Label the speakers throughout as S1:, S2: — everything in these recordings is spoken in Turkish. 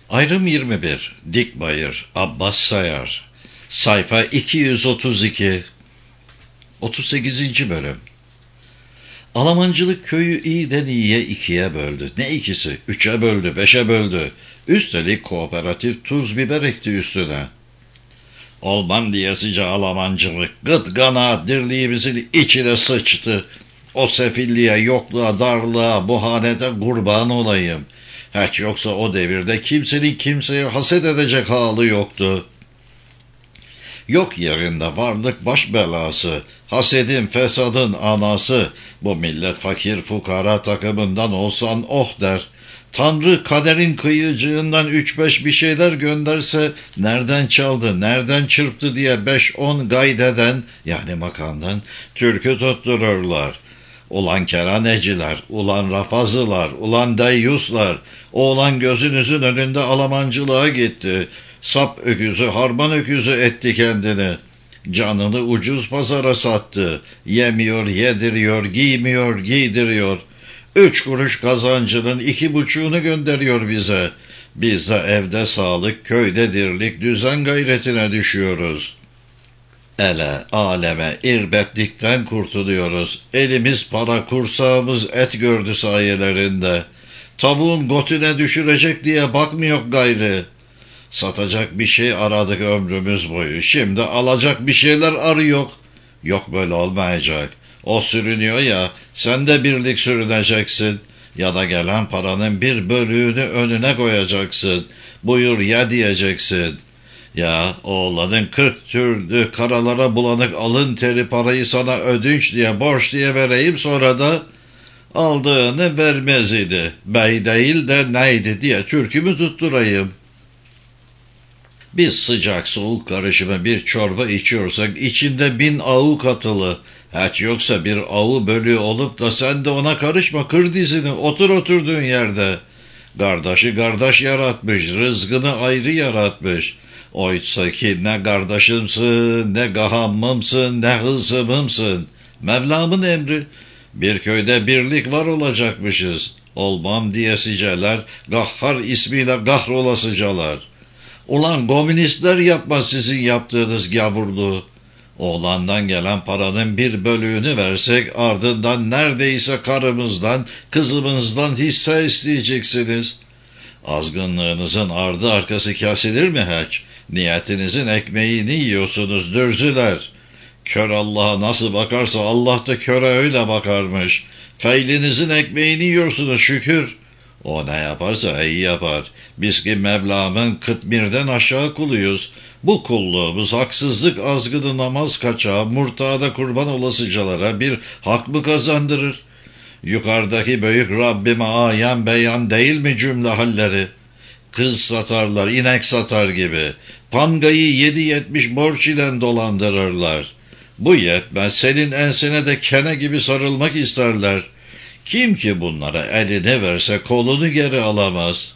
S1: Ayrım 21. Dikbayır, Abbas Sayar. Sayfa 232. 38. bölüm. Alamancılık köyü iyiden iyiye ikiye böldü. Ne ikisi? 3'e böldü, 5'e böldü. Üstelik kooperatif tuz biber ekti üstüne. Olmam diyesice Alamancılık, gıt kanaat dirliğimizin içine sıçtı. O sefilliğe, yokluğa, darlığa, bu hanede kurban olayım. Hiç yoksa o devirde kimsenin kimseye haset edecek hali yoktu. Yok yerinde varlık baş belası, hasedin fesadın anası, bu millet fakir fukara takımından olsan oh der. Tanrı kaderin kıyıcığından 3-5 bir şeyler gönderse nereden çaldı, nereden çırptı diye 5-10 gaydeden yani makamdan türkü tuttururlar. Ulan keraneciler, ulan rafazılar, ulan deyyuslar, oğlan gözünüzün önünde Alamancılığa gitti. Sap öküzü, harman öküzü etti kendini. Canını ucuz pazara sattı. Yemiyor, yediriyor, giymiyor, giydiriyor. 3 kuruş kazancının 2,5'unu gönderiyor bize. Biz de evde sağlık, köyde dirlik, düzen gayretine düşüyoruz. Ele, aleme, irbetlikten kurtuluyoruz. Elimiz para, kursağımız et gördü sayelerinde. Tavuğun gotine düşürecek diye bakmıyor gayrı. Satacak bir şey aradık ömrümüz boyu. Şimdi alacak bir şeyler arıyor. Yok böyle olmayacak. O sürünüyor ya, sen de birlik sürüneceksin. Ya da gelen paranın bir bölüğünü önüne koyacaksın. Buyur ye diyeceksin. Ya oğlanın 40 türlü karalara bulanık alın teri parayı sana ödünç diye borç diye vereyim, sonra da aldığını vermez idi. Bey değil de neydi diye türkümü tutturayım. Biz sıcak soğuk karışımı bir çorba içiyorsak içinde 1000 avu katılı. Hiç yoksa bir avu bölüğü olup da sen de ona karışma, kır dizini, otur oturduğun yerde. Kardeşi kardeş yaratmış, rızkını ayrı yaratmış. Oysa ki ne kardeşimsin, ne gahammımsın, ne hızımımsın. Mevlamın emri. Bir köyde birlik var olacakmışız. Olmam diyesiceler, Gahhar ismiyle kahrolasıcalar. Ulan komünistler yapmaz sizin yaptığınız gavurluğu. Oğlandan gelen paranın bir bölüğünü versek ardından neredeyse karımızdan, kızımızdan hisse isteyeceksiniz. Azgınlığınızın ardı arkası kesilir mi hiç? Niyetinizin ekmeğini yiyorsunuz dürzüler. Kör Allah'a nasıl bakarsa Allah da köre öyle bakarmış. Feylinizin ekmeğini yiyorsunuz şükür. O ne yaparsa iyi yapar. Biz ki Mevlam'ın kıtmirden aşağı kuluyuz. Bu kulluğumuz haksızlık azgını namaz kaçağı, murtada kurban olasıcalara bir hak mı kazandırır? Yukarıdaki büyük Rabbime ayan beyan değil mi cümle halleri? Kız satarlar, inek satar gibi. Pangayı 7,70 borç ile dolandırırlar. Bu yetmez, senin ensene de kene gibi sarılmak isterler. Kim ki bunlara elini verse kolunu geri alamaz.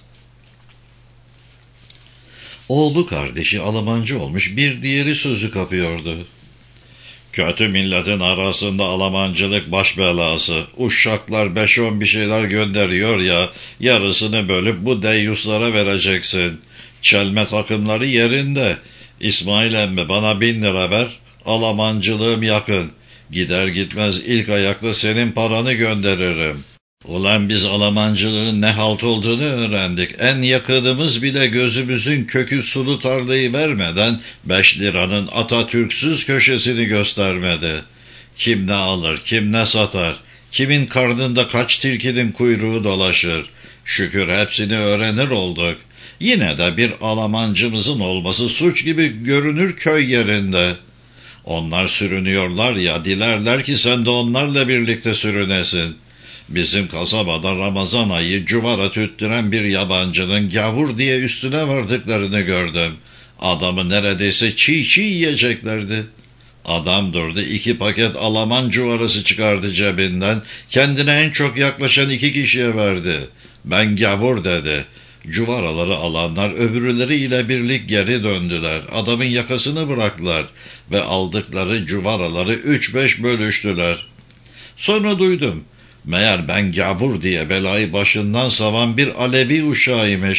S1: Oğlu kardeşi Almancı olmuş, bir diğeri sözü kapıyordu. Kötü milletin arasında Almancılık baş belası. Uşaklar 5-10 bir şeyler gönderiyor ya, yarısını bölüp bu deyyuslara vereceksin. Çelme takımları yerinde. İsmail emmi bana 1000 lira ver, Almancılığım yakın. Gider gitmez ilk ayakta senin paranı gönderirim. Ulan biz Almancılığın ne halt olduğunu öğrendik. En yakınımız bile gözümüzün kökü sulu tarlayı vermeden 5 liranın Atatürk'süz köşesini göstermedi. Kim ne alır, kim ne satar, kimin karnında kaç tilkinin kuyruğu dolaşır. Şükür hepsini öğrenir olduk. Yine de bir Almancımızın olması suç gibi görünür köy yerinde. Onlar sürünüyorlar ya, dilerler ki sen de onlarla birlikte sürünesin. Bizim kasabada Ramazan ayı cuvara tüttüren bir yabancının gavur diye üstüne vardıklarını gördüm. Adamı neredeyse çiğ çiğ yiyeceklerdi. Adam durdu, 2 paket Alman cuvarası çıkardı cebinden, kendine en çok yaklaşan 2 kişiye verdi. Ben gavur dedi. Cuvaraları alanlar öbürüleriyle birlik geri döndüler. Adamın yakasını bıraktılar ve aldıkları cuvaraları 3-5 bölüştüler. Sonra duydum. Meğer ben gavur diye belayı başından savan bir Alevi uşağıymış.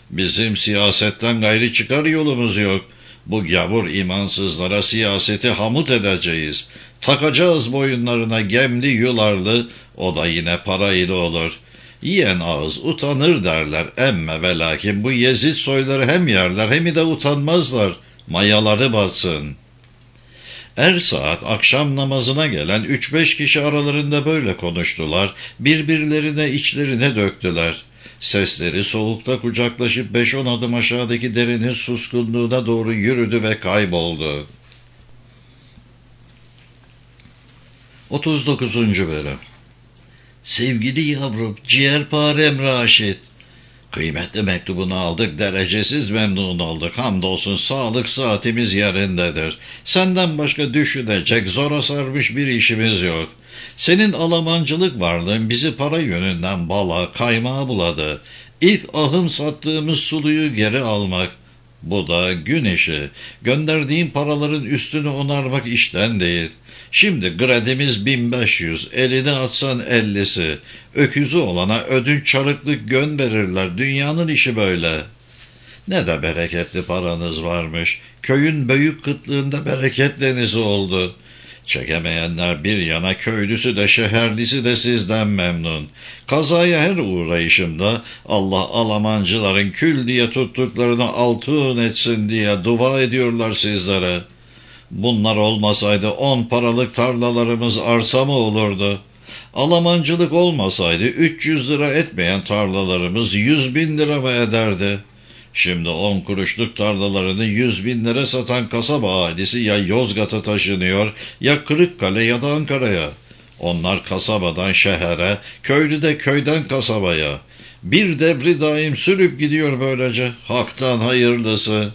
S1: Bizim siyasetten gayri çıkar yolumuz yok. Bu gavur imansızlara siyaseti hamut edeceğiz. Takacağız boyunlarına gemli yularlı, o da yine parayla olur. Yiyen ağız utanır derler, emme ve lakin bu Yezid soyları hem yerler hem de utanmazlar, mayaları batsın. Saat akşam namazına gelen 3-5 kişi aralarında böyle konuştular, birbirlerine içlerine döktüler. Sesleri soğukta kucaklaşıp 5-10 adım aşağıdaki derenin suskunluğuna doğru yürüdü ve kayboldu. 39. Bölüm. Sevgili yavrum, ciğerparem Raşit. Kıymetli mektubunu aldık, derecesiz memnun olduk. Hamdolsun sağlık saatimiz yerindedir. Senden başka düşünecek, zora sarmış bir işimiz yok. Senin Almancılık varlığın bizi para yönünden bala, kaymağa buladı. İlk ahım sattığımız suluyu geri almak. Bu da gün işi. Gönderdiğin paraların üstünü onarmak işten değil. Şimdi gradimiz 1500, eline atsan 50'si. Öküzü olana ödünç çarıklık gön verirler, dünyanın işi böyle. Ne de bereketli paranız varmış. Köyün büyük kıtlığında bereket denizi oldu. Çekemeyenler bir yana, köylüsü de şehirlisi de sizden memnun. Kazaya her uğrayışımda Allah Almancıların kül diye tuttuklarını altın etsin diye dua ediyorlar sizlere. Bunlar olmasaydı 10 paralık tarlalarımız arsa mı olurdu? Almancılık olmasaydı 300 lira etmeyen tarlalarımız 100.000 lira mı ederdi? Şimdi 10 kuruşluk tarlalarını 100.000 lira satan kasaba ailesi ya Yozgat'a taşınıyor, ya Kırıkkale ya da Ankara'ya. Onlar kasabadan şehre, köylü de köyden kasabaya. Bir devri daim sürüp gidiyor böylece. Hak'tan hayırlısı.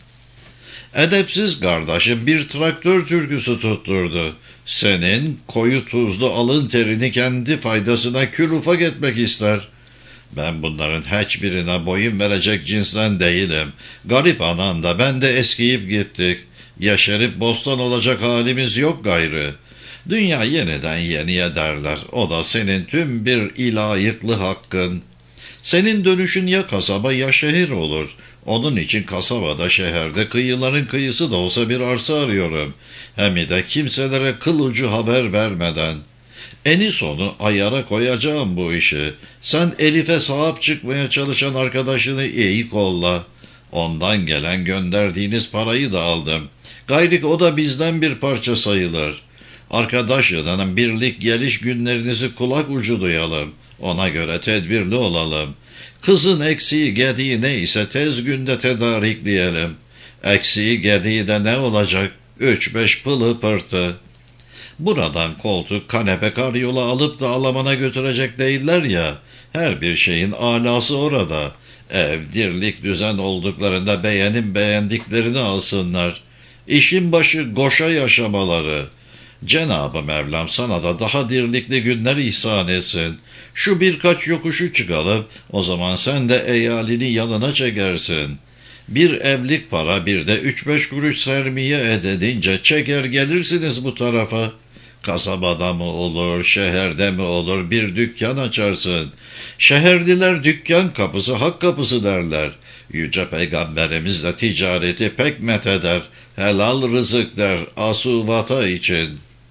S1: Edepsiz kardeşim bir traktör türküsü tutturdu. Senin koyu tuzlu alın terini kendi faydasına kül ufak etmek ister. Ben bunların hiçbirine boyun verecek cinsten değilim. Garip anan da ben de eskiyip gittik. Yaşarıp bostan olacak halimiz yok gayrı. Dünya yeniden yeniye derler. O da senin tüm bir ilayıklı hakkın. Senin dönüşün ya kasaba ya şehir olur. Onun için kasabada, şehirde, kıyıların kıyısı da olsa bir arsa arıyorum. Hem de kimselere kıl ucu haber vermeden. Eni sonu ayara koyacağım bu işi. Sen Elif'e sahip çıkmaya çalışan arkadaşını iyi kolla. Ondan gelen gönderdiğiniz parayı da aldım. Gayrik o da bizden bir parça sayılır. Arkadaşlarının birlik geliş günlerinizi kulak ucu duyalım. Ona göre tedbirli olalım. Kızın eksiği gediği neyse tez günde tedarikleyelim. Eksiği gediği de ne olacak? 3-5 pılı pırtı. Buradan koltuk, kanepe, karyola alıp da Alaman'a götürecek değiller ya. Her bir şeyin alası orada. Ev, dirlik, düzen olduklarında beğendiklerini alsınlar. İşin başı goşa yaşamaları. Cenab-ı Mevlam sana da daha dirlikli günler ihsan etsin. Şu birkaç yokuşu çıkalım, o zaman sen de eyalini yanına çekersin. Bir evlik para, bir de 3-5 kuruş sermiye edince çeker gelirsiniz bu tarafa. Kasabada mı olur, şehirde mi olur, bir dükkan açarsın. Şehirliler dükkan kapısı, hak kapısı derler. Yüce Peygamberimiz de ticareti pek metheder, helal rızık der, asuvata için.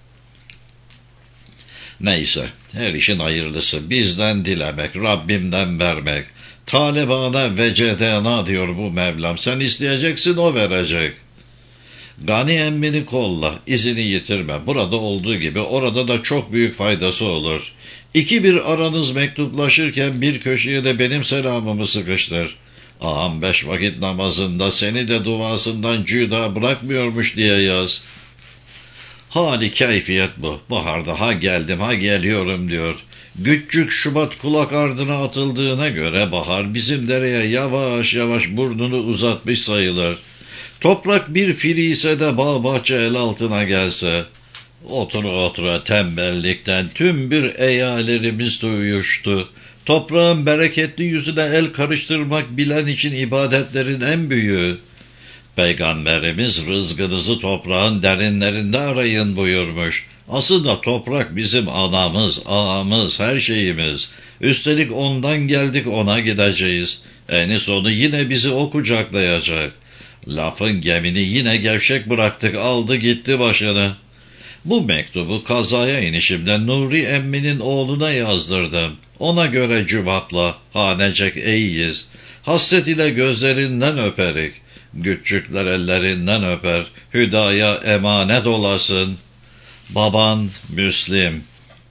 S1: Neyse, her işin hayırlısı, bizden dilemek, Rabbimden vermek. Talibana ve cedena diyor bu Mevlam, sen isteyeceksin o verecek. Gani emmini kolla, izini yitirme. Burada olduğu gibi orada da çok büyük faydası olur. 2-1 aranız mektuplaşırken bir köşeye de benim selamımı sıkıştır. Ağam 5 vakit namazında seni de duasından cüda bırakmıyormuş diye yaz. Hali keyfiyet bu. Baharda ha geldim ha geliyorum diyor. Küçük Şubat kulak ardına atıldığına göre bahar bizim dereye yavaş yavaş burnunu uzatmış sayılır. Toprak bir filise de bağ bahçe el altına gelse, otura tembellikten tüm bir eyalerimiz uyuştu. Toprağın bereketli yüzüne el karıştırmak bilen için ibadetlerin en büyüğü. Peygamberimiz rızkınızı toprağın derinlerinde arayın buyurmuş. Aslında toprak bizim anamız, ağamız, her şeyimiz. Üstelik ondan geldik ona gideceğiz. Eni sonu yine bizi o kucaklayacak. Lafın gemini yine gevşek bıraktık, aldı gitti başını. Bu mektubu kazaya inişimde Nuri emminin oğluna yazdırdım. Ona göre cevapla, hanecek iyiyiz. Hasret ile gözlerinden öperik. Küçükler ellerinden öper, hüdaya emanet olasın. Baban Müslim.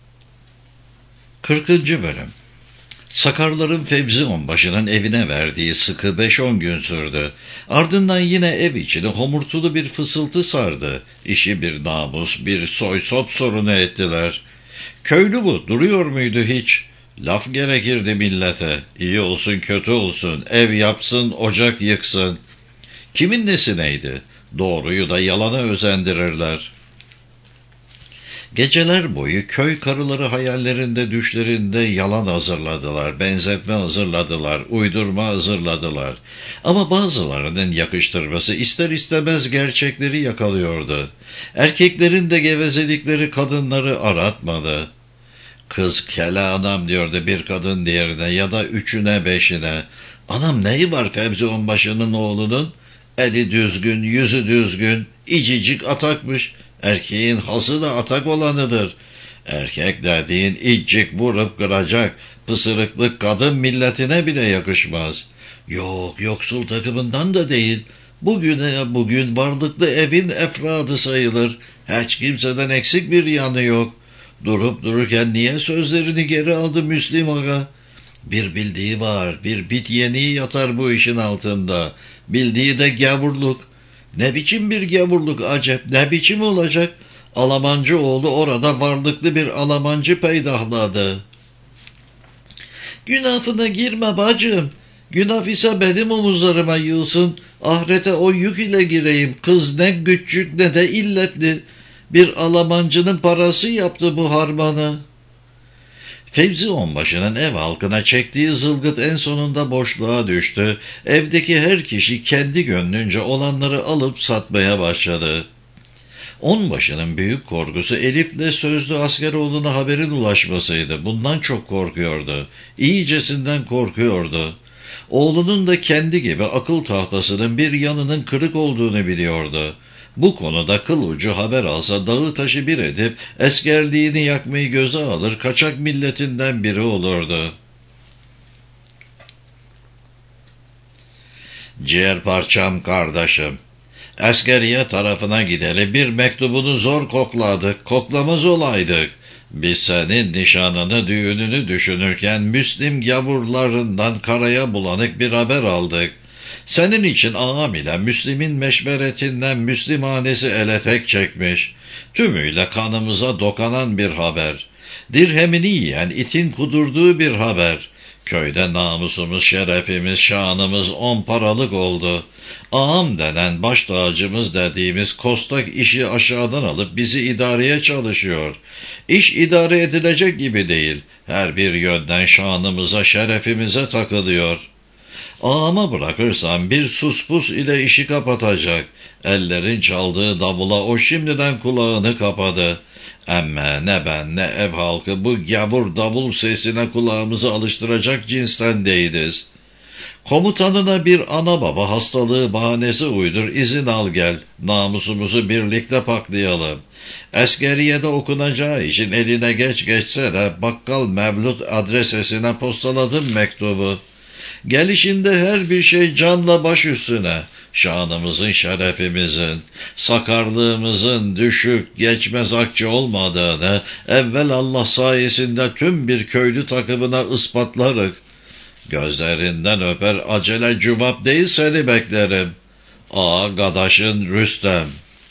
S1: 40. Bölüm. Sakarların Fevzi Onbaşı'nın evine verdiği sıkı 5-10 gün sürdü. Ardından yine ev içini homurtulu bir fısıltı sardı. İşi bir namus, bir soy sop sorunu ettiler. Köylü bu, duruyor muydu hiç? Laf gerekirdi millete. İyi olsun kötü olsun, ev yapsın, ocak yıksın. Kimin nesineydi? Doğruyu da yalana özendirirler. Geceler boyu köy karıları hayallerinde, düşlerinde yalan hazırladılar, benzetme hazırladılar, uydurma hazırladılar. Ama bazılarının yakıştırması ister istemez gerçekleri yakalıyordu. Erkeklerin de gevezelikleri kadınları aratmadı. Kız kele anam diyordu bir kadın diğerine ya da üçüne beşine. Anam neyi var Fevzi Onbaşı'nın oğlunun? Eli düzgün, yüzü düzgün, icicik atakmış. Erkeğin hası da atak olanıdır. Erkek dediğin icik vurup kıracak, pısırıklık kadın milletine bile yakışmaz. Yok, yoksul takımından da değil. Bugün varlıklı evin efradı sayılır. Hiç kimseden eksik bir yanı yok. Durup dururken niye sözlerini geri aldı Müslim Aga? Bir bildiği var, bir bit yeniği yatar bu işin altında. Bildiği de gavurluk. Ne biçim bir gavurluk acep, ne biçim olacak? Alamancı oğlu orada varlıklı bir Alamancı peydahladı. Günahına girme bacım. Günah ise benim omuzlarıma yığılsın. Ahirete o yük ile gireyim. Kız ne küçük ne de illetli. Bir Alamancının parası yaptı bu harmanı. Fevzi Onbaşı'nın ev halkına çektiği zılgıt en sonunda boşluğa düştü. Evdeki her kişi kendi gönlünce olanları alıp satmaya başladı. Onbaşı'nın büyük korkusu Elif'le sözlü Askeroğlu'na haberin ulaşmasıydı. Bundan çok korkuyordu. İyicesinden korkuyordu. Oğlunun da kendi gibi akıl tahtasının bir yanının kırık olduğunu biliyordu. Bu konuda kıl ucu haber alsa dağı taşı bir edip eskerliğini yakmayı göze alır, kaçak milletinden biri olurdu. Ciğer parçam kardeşim, askeriye tarafına gideli bir mektubunu zor kokladık, koklamaz olaydık. Biz senin nişanını, düğününü düşünürken Müslim gavurlarından karaya bulanık bir haber aldık. Senin için ağam ile Müslim'in meşveretinden Müslimhanesi ele tek çekmiş. Tümüyle kanımıza dokanan bir haber. Dirhemini yiyen itin kudurduğu bir haber. Köyde namusumuz, şerefimiz, şanımız 10 paralık oldu. Ağam denen baş tacımız dediğimiz kostak işi aşağıdan alıp bizi idareye çalışıyor. İş idare edilecek gibi değil. Her bir yönden şanımıza, şerefimize takılıyor. Ağama bırakırsam bir suspus ile işi kapatacak. Ellerin çaldığı davula o şimdiden kulağını kapadı. Emme ne ben ne ev halkı bu gavur davul sesine kulağımızı alıştıracak cinsten değiliz. Komutanına bir ana baba hastalığı bahanesi uydur, izin al gel, namusumuzu birlikte paklayalım. Eskeriyede okunacağı için eline geçse de bakkal Mevlut adresesine postaladım mektubu. Gelişinde her bir şey canla baş üstüne, şanımızın, şerefimizin, sakarlığımızın düşük, geçmez akçe olmadığını evvel Allah sayesinde tüm bir köylü takımına ispatlarık. Gözlerinden öper acele cevap değil seni beklerim. Ağa gadaşın Rüstem.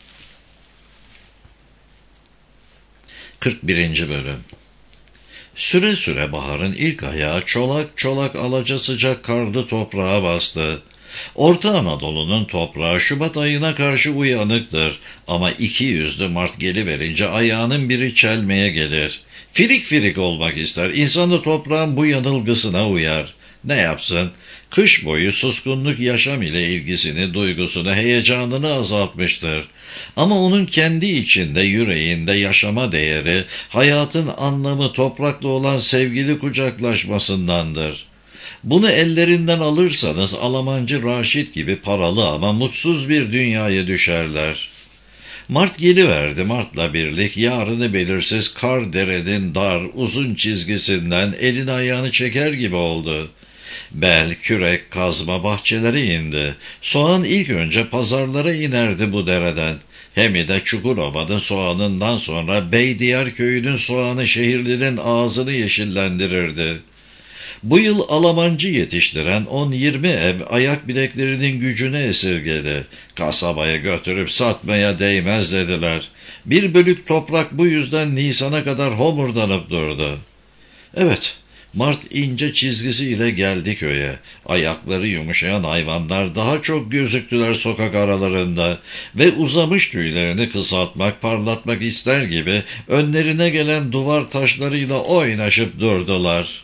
S1: 41. Bölüm. Süre süre baharın ilk ayağı çolak çolak alaca sıcak karlı toprağa bastı. Orta Anadolu'nun toprağı Şubat ayına karşı uyanıktır ama 200'lü Mart geliverince ayağının biri çelmeye gelir. Firik firik olmak ister, İnsan da toprağın bu yanılgısına uyar. Ne yapsın? Kış boyu suskunluk yaşam ile ilgisini, duygusunu, heyecanını azaltmıştır. Ama onun kendi içinde, yüreğinde yaşama değeri, hayatın anlamı toprakla olan sevgili kucaklaşmasındandır. Bunu ellerinden alırsanız Almancı Raşit gibi paralı ama mutsuz bir dünyaya düşerler. Mart geliverdi. Mart'la birlik yarını belirsiz kar derenin dar, uzun çizgisinden elini ayağını çeker gibi oldu. Bel, kürek, kazma bahçelere indi. Soğan ilk önce pazarlara inerdi bu dereden. Hem de Çukurova'nın soğanından sonra Beydiyar köyünün soğanı şehirlerin ağzını yeşillendirirdi. Bu yıl Almancı yetiştiren 10-20 ev ayak bileklerinin gücünü esirgedi. Kasabaya götürüp satmaya değmez dediler. Bir bölük toprak bu yüzden Nisan'a kadar homurdanıp durdu. Evet, Mart ince çizgisiyle geldi köye. Ayakları yumuşayan hayvanlar daha çok gözüktüler sokak aralarında ve uzamış tüylerini kısaltmak, parlatmak ister gibi önlerine gelen duvar taşlarıyla oynaşıp durdular.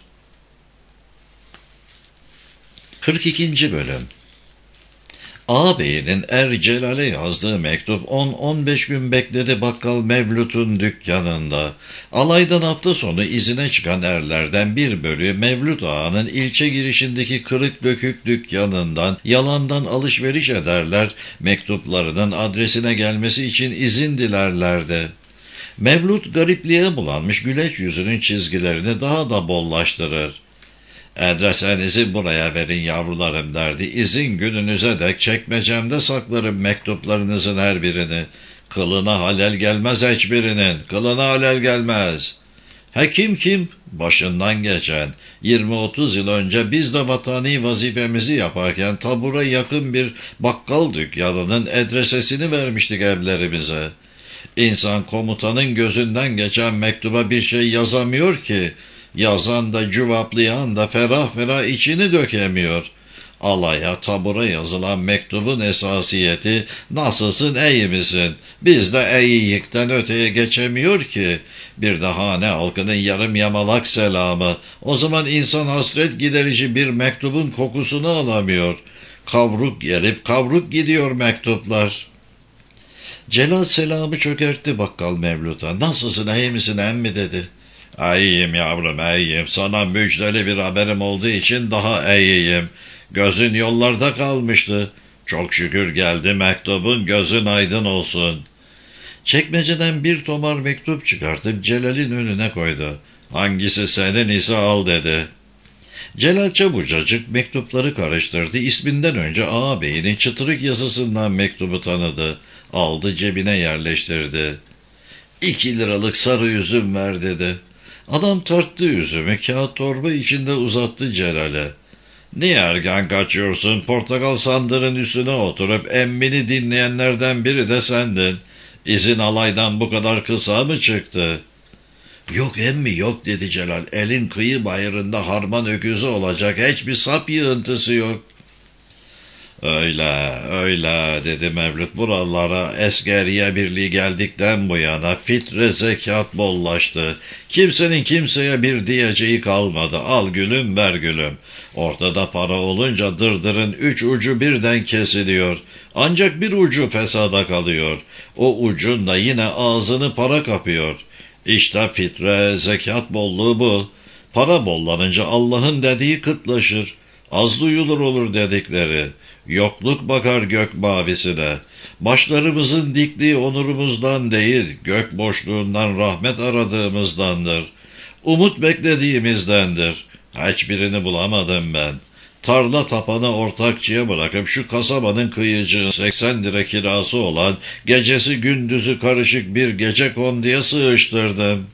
S1: 42. Bölüm. Ağabeyinin Celal'e yazdığı mektup 10-15 gün bekledi bakkal Mevlüt'ün dükkanında. Alaydan hafta sonu izine çıkan erlerden bir bölüğü Mevlüt Ağa'nın ilçe girişindeki kırık dökük dükkanından yalandan alışveriş ederler, mektuplarının adresine gelmesi için izin dilerlerdi. Mevlüt garipliğe bulanmış güleç yüzünün çizgilerini daha da bollaştırır. "Adresinizi buraya verin yavrularım" derdi. "İzin gününüze dek çekmecemde saklarım mektuplarınızın her birini. Kılına halel gelmez hiçbirinin, kılına halel gelmez." Kim? Başından geçen 20-30 yıl önce biz de vatani vazifemizi yaparken tabura yakın bir bakkal dükkanının adresesini vermiştik evlerimize. İnsan komutanın gözünden geçen mektuba bir şey yazamıyor ki. Yazan da cevaplayan da ferah ferah içini dökemiyor. Alaya tabura yazılan mektubun esasiyeti "Nasılsın, iyi misin?" Biz de iyiyikten öteye geçemiyor ki. Bir de hane halkının yarım yamalak selamı. O zaman insan hasret giderici bir mektubun kokusunu alamıyor. Kavruk gelip kavruk gidiyor mektuplar. Celal selamı çökertti bakkal Mevlut'a. "Nasılsın, iyi misin emmi?" dedi. "İyiyim yavrum, iyiyim. Sana müjdeli bir haberim olduğu için daha iyiyim. Gözün yollarda kalmıştı. Çok şükür geldi mektubun, gözün aydın olsun." Çekmeceden bir tomar mektup çıkartıp Celal'in önüne koydu. "Hangisi senin ise al" dedi. Celal çabucacık mektupları karıştırdı. İsminden önce ağabeyinin çıtırık yazısından mektubu tanıdı. Aldı, cebine yerleştirdi. "2 liralık sarı üzüm ver" dedi. Adam tarttı üzümü, kağıt torba içinde uzattı Celal'e. "Niye erken kaçıyorsun? Portakal sandığının üstüne oturup emmini dinleyenlerden biri de sendin. İzin alaydan bu kadar kısa mı çıktı?" "Yok emmi, yok" dedi Celal. "Elin kıyı bayırında harman öküzü olacak hiçbir sap yığıntısı yok." Öyle dedi Mevlüt. "Buralara Eskeriye Birliği geldikten bu yana fitre zekat bollaştı. Kimsenin kimseye bir diyeceği kalmadı. Al gülüm, ver gülüm. Ortada para olunca dırdırın 3 ucu birden kesiliyor. Ancak bir ucu fesada kalıyor. O ucun da yine ağzını para kapıyor. İşte fitre zekat bolluğu bu. Para bollanınca Allah'ın dediği kıtlaşır. Az duyulur olur dedikleri. Yokluk bakar gök mavisine. Başlarımızın dikliği onurumuzdan değil, gök boşluğundan rahmet aradığımızdandır. Umut beklediğimizdendir. Hiçbirini bulamadım ben. Tarla tapanı ortakçıya bırakıp şu kasabanın kıyıcı 80 lira kirası olan gecesi gündüzü karışık bir gecekonduya sığıştırdım."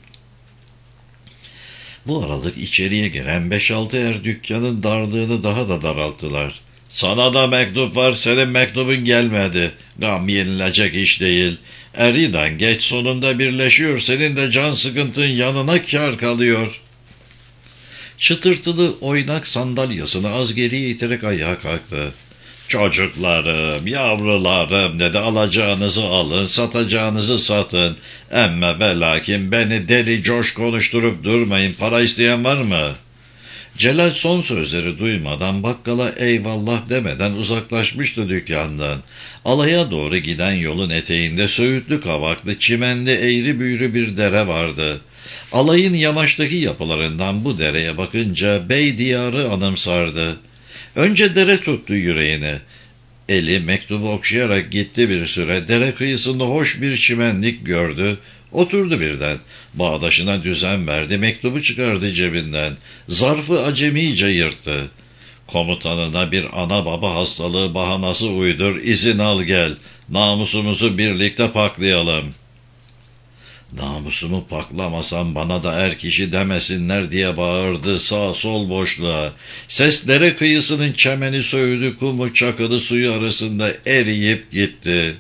S1: Bu aralık içeriye giren 5-6 dükkanın darlığını daha da daralttılar. "Sana da mektup var, senin mektubun gelmedi. Gam yenilecek iş değil. Eriden geç sonunda birleşiyor, senin de can sıkıntın yanına kâr kalıyor." Çıtırtılı oynak sandalyasını az geriye iterek ayağa kalktı. "Çocuklarım, yavrularım" dedi, "alacağınızı alın, satacağınızı satın. Emme ve lakin beni deli coş konuşturup durmayın. Para isteyen var mı?" Celal son sözleri duymadan bakkala eyvallah demeden uzaklaşmıştı dükkandan. Alaya doğru giden yolun eteğinde söğütlü kavaklı çimenli eğri büğrü bir dere vardı. Alayın yamaçtaki yapılarından bu dereye bakınca Bey diyarı anımsardı. Önce dere tuttu yüreğine. Eli mektubu okşayarak gitti bir süre. Dere kıyısında hoş bir çimenlik gördü. Oturdu birden. Bağdaşına düzen verdi. Mektubu çıkardı cebinden. Zarfı acemice yırttı. Komutanına bir ana baba hastalığı bahanası uydur. İzin al gel. Namusumuzu birlikte paklayalım. Namusumu paklamasam bana da er kişi demesinler diye bağırdı sağ sol boşluğa. Ses dere kıyısının çemeni söğüdü, kumu çakılı suyu arasında eriyip gitti.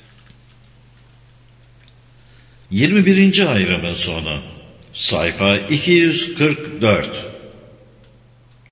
S1: 21. ayrımın sonu. Sayfa 244.